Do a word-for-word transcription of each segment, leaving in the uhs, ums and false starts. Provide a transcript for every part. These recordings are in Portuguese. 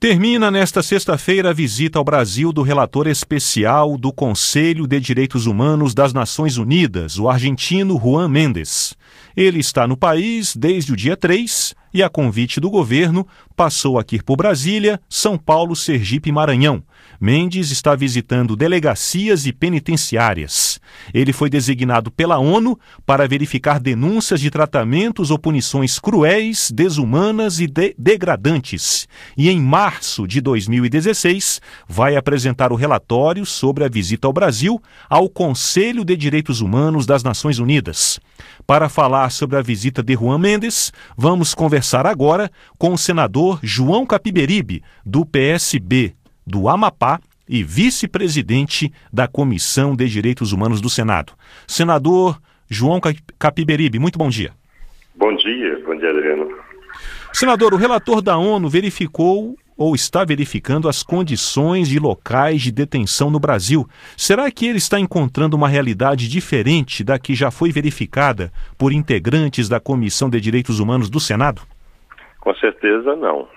Termina nesta sexta-feira a visita ao Brasil do relator especial do Conselho de Direitos Humanos das Nações Unidas, o argentino Juan Méndez. Ele está no país desde o dia três e, a convite do governo, passou aqui por Brasília, São Paulo, Sergipe e Maranhão. Méndez está visitando delegacias e penitenciárias. Ele foi designado pela ONU para verificar denúncias de tratamentos ou punições cruéis, desumanas e de- degradantes. E em março de dois mil e dezesseis, vai apresentar o relatório sobre a visita ao Brasil ao Conselho de Direitos Humanos das Nações Unidas. Para falar sobre a visita de Juan Méndez, vamos conversar agora com o senador João Capiberibe, do P S B do Amapá e vice-presidente da Comissão de Direitos Humanos do Senado. Senador João Capiberibe, muito bom dia. Bom dia, bom dia, Adriano. Senador, o relator da ONU verificou ou está verificando as condições de locais de detenção no Brasil. Será que ele está encontrando uma realidade diferente da que já foi verificada por integrantes da Comissão de Direitos Humanos do Senado? Com certeza não.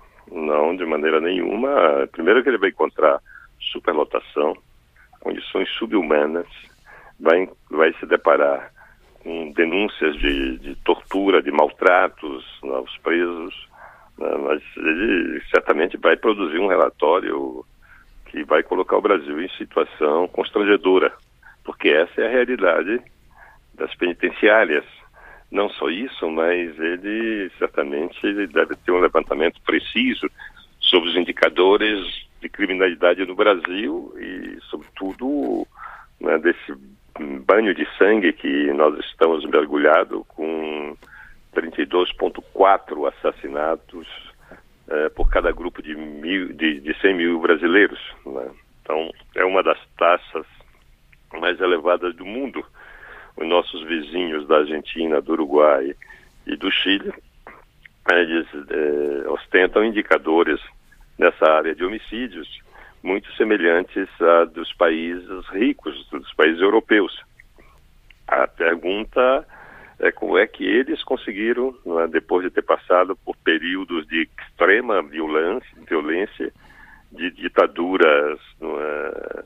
Não, de maneira nenhuma. Primeiro que ele vai encontrar superlotação, condições subhumanas, vai, vai se deparar com denúncias de, de tortura, de maltratos aos presos, né? Mas ele certamente vai produzir um relatório que vai colocar o Brasil em situação constrangedora, porque essa é a realidade das penitenciárias. Não só isso, mas ele certamente ele deve ter um levantamento preciso sobre os indicadores de criminalidade no Brasil e, sobretudo, né, desse banho de sangue que nós estamos mergulhados com trinta e dois vírgula quatro assassinatos eh, por cada grupo de, mil, de, de cem mil brasileiros, né? Então, é uma das taxas mais elevadas do mundo. Os nossos vizinhos da Argentina, do Uruguai e do Chile, eles eh, ostentam indicadores nessa área de homicídios muito semelhantes a dos países ricos, dos países europeus. A pergunta é como é que eles conseguiram, né, depois de ter passado por períodos de extrema violência, violência de ditaduras, não é,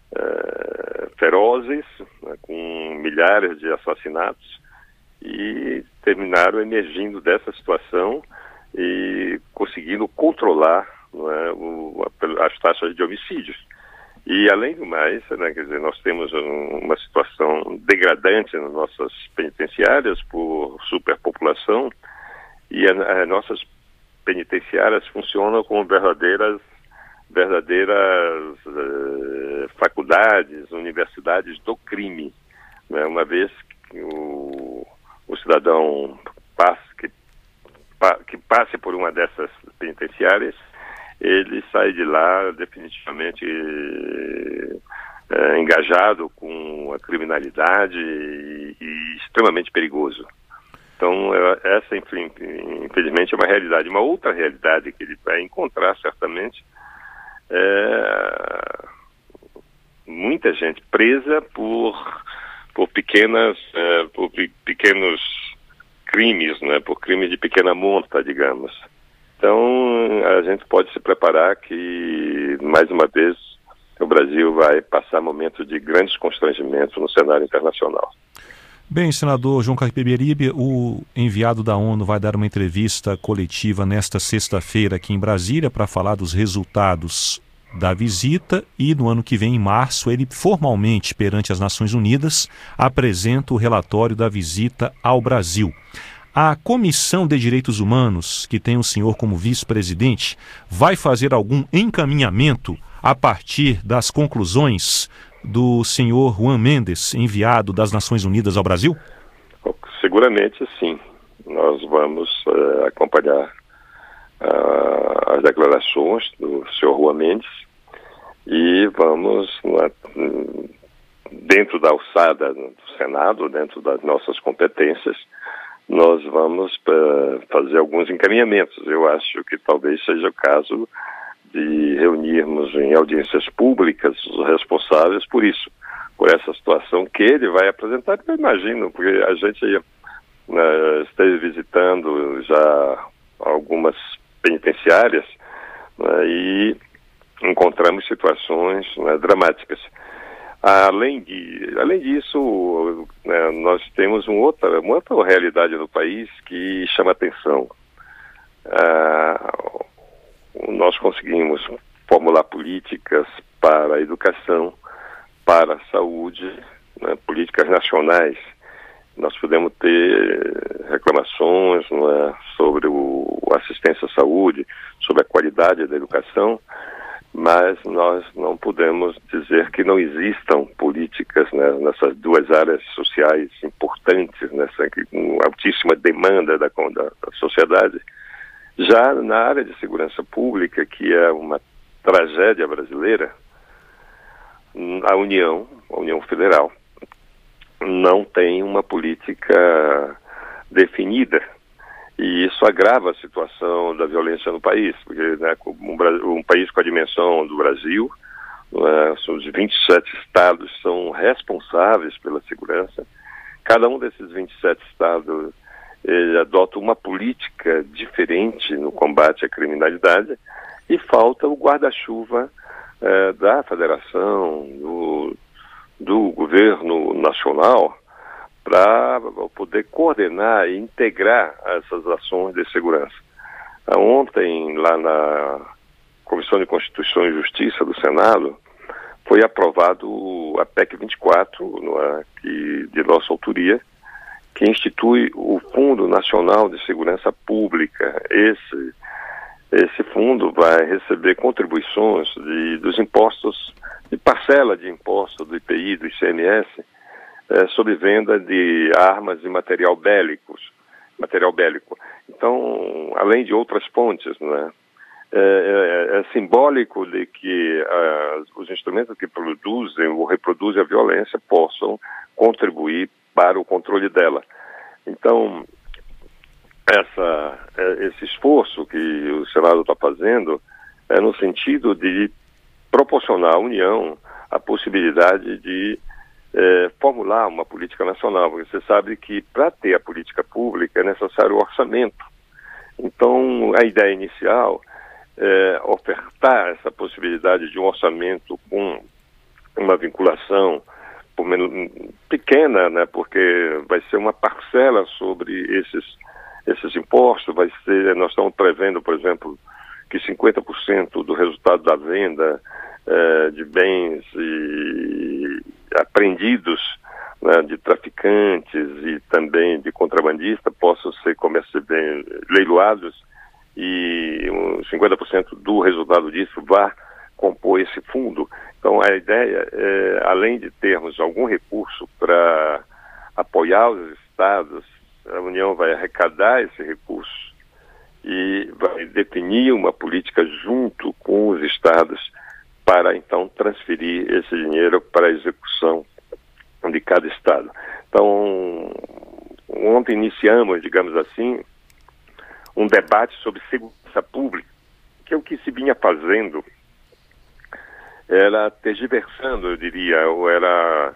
é, ferozes, né, com milhares de assassinatos, e terminaram emergindo dessa situação e conseguindo controlar, não é, o, as taxas de homicídios. E, além do mais, né, quer dizer, nós temos um, uma situação degradante nas nossas penitenciárias por superpopulação, e as nossas penitenciárias funcionam como verdadeiras verdadeiras uh, faculdades, universidades do crime, né? Uma vez que o, o cidadão passe, que, pa, que passe por uma dessas penitenciárias, ele sai de lá definitivamente uh, engajado com a criminalidade e, e extremamente perigoso. Então, essa, enfim, infelizmente, é uma realidade. Uma outra realidade que ele vai encontrar, certamente, é muita gente presa por, por, pequenas, é, por pequenos crimes, né, por crimes de pequena monta, digamos. Então, a gente pode se preparar que, mais uma vez, o Brasil vai passar momentos de grandes constrangimentos no cenário internacional. Bem, senador João Capiberibe, o enviado da ONU vai dar uma entrevista coletiva nesta sexta-feira aqui em Brasília para falar dos resultados da visita e no ano que vem, em março, ele formalmente, perante as Nações Unidas, apresenta o relatório da visita ao Brasil. A Comissão de Direitos Humanos, que tem o senhor como vice-presidente, vai fazer algum encaminhamento a partir das conclusões do senhor Juan Méndez, enviado das Nações Unidas ao Brasil? Seguramente sim. Nós vamos uh, acompanhar uh, as declarações do senhor Juan Méndez e vamos, uh, dentro da alçada do Senado, dentro das nossas competências, nós vamos uh, fazer alguns encaminhamentos. Eu acho que talvez seja o caso de reunirmos em audiências públicas os responsáveis por isso, por essa situação que ele vai apresentar. Eu imagino, porque a gente uh, esteve visitando já algumas penitenciárias, né, e encontramos situações, né, dramáticas. Além, de, além disso, né, nós temos um outra, uma outra realidade no país que chama atenção. Ah, nós conseguimos formular políticas para a educação, para a saúde, né, políticas nacionais. Nós podemos ter reclamações, né, sobre o, a assistência à saúde, sobre a qualidade da educação, mas nós não podemos dizer que não existam políticas, né, nessas duas áreas sociais importantes, nessa com altíssima demanda da, da, da sociedade. Já na área de segurança pública, que é uma tragédia brasileira, a União, a União Federal, não tem uma política definida. E isso agrava a situação da violência no país, porque, né, um, um país com a dimensão do Brasil, né, os vinte e sete estados são responsáveis pela segurança. Cada um desses vinte e sete estados ele adota uma política diferente no combate à criminalidade e falta o guarda-chuva eh, da federação, do, do governo nacional, para poder coordenar e integrar essas ações de segurança. Ontem, lá na Comissão de Constituição e Justiça do Senado, foi aprovado a P E C vinte e quatro, é, que, de nossa autoria, que institui o Fundo Nacional de Segurança Pública. Esse, esse fundo vai receber contribuições de, dos impostos, de parcela de imposto do I P I, do I C M S, É, sobre venda de armas e material bélicos, material bélico. Então, além de outras fontes, né, é, é, é simbólico de que uh, os instrumentos que produzem ou reproduzem a violência possam contribuir para o controle dela. Então, essa, esse esforço que o Senado está fazendo é no sentido de proporcionar à União a possibilidade de É, formular uma política nacional, porque você sabe que para ter a política pública é necessário orçamento. Então, a ideia inicial é ofertar essa possibilidade de um orçamento com uma vinculação por menos, pequena, né, porque vai ser uma parcela sobre esses, esses impostos, vai ser, nós estamos prevendo, por exemplo, que cinquenta por cento do resultado da venda é, de bens e apreendidos, né, de traficantes e também de contrabandistas possam ser bem leiloados e cinquenta por cento do resultado disso vá compor esse fundo. Então a ideia é, além de termos algum recurso para apoiar os estados, a União vai arrecadar esse recurso e vai definir uma política junto com os estados para então transferir esse dinheiro para a execução de cada estado. Então, ontem iniciamos, digamos assim, um debate sobre segurança pública, que é o que se vinha fazendo, era tergiversando, eu diria, ou era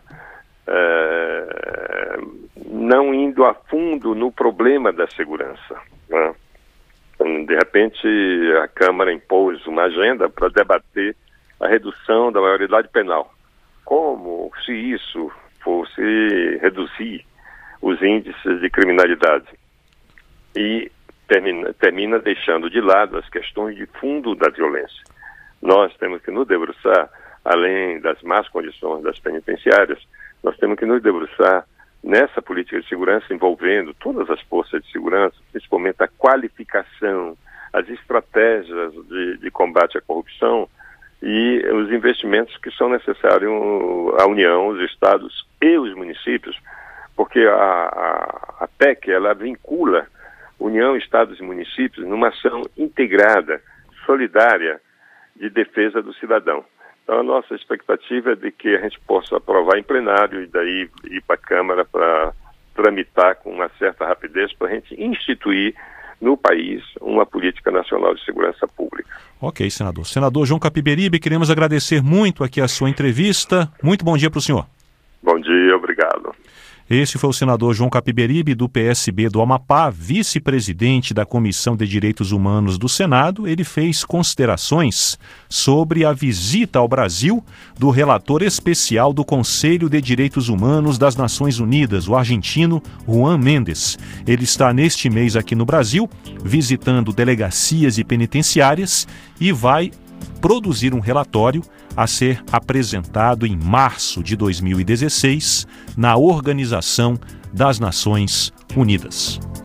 é, não indo a fundo no problema da segurança, né? De repente, a Câmara impôs uma agenda para debater a redução da maioridade penal. Como se isso fosse reduzir os índices de criminalidade. E termina, termina deixando de lado as questões de fundo da violência. Nós temos que nos debruçar, além das más condições das penitenciárias, nós temos que nos debruçar nessa política de segurança envolvendo todas as forças de segurança, principalmente a qualificação, as estratégias de, de combate à corrupção, e os investimentos que são necessários à União, os estados e os municípios, porque a, a, a P E C, ela vincula União, estados e municípios numa ação integrada, solidária, de defesa do cidadão. Então a nossa expectativa é de que a gente possa aprovar em plenário e daí ir para a Câmara para tramitar com uma certa rapidez para a gente instituir no país uma política nacional de segurança pública. Ok, senador. Senador João Capiberibe, queremos agradecer muito aqui a sua entrevista. Muito bom dia para o senhor. Bom dia, obrigado. Este foi o senador João Capiberibe, do P S B do Amapá, vice-presidente da Comissão de Direitos Humanos do Senado. Ele fez considerações sobre a visita ao Brasil do relator especial do Conselho de Direitos Humanos das Nações Unidas, o argentino Juan Mendes. Ele está neste mês aqui no Brasil, visitando delegacias e penitenciárias e vai produzir um relatório a ser apresentado em março de dois mil e dezesseis na Organização das Nações Unidas.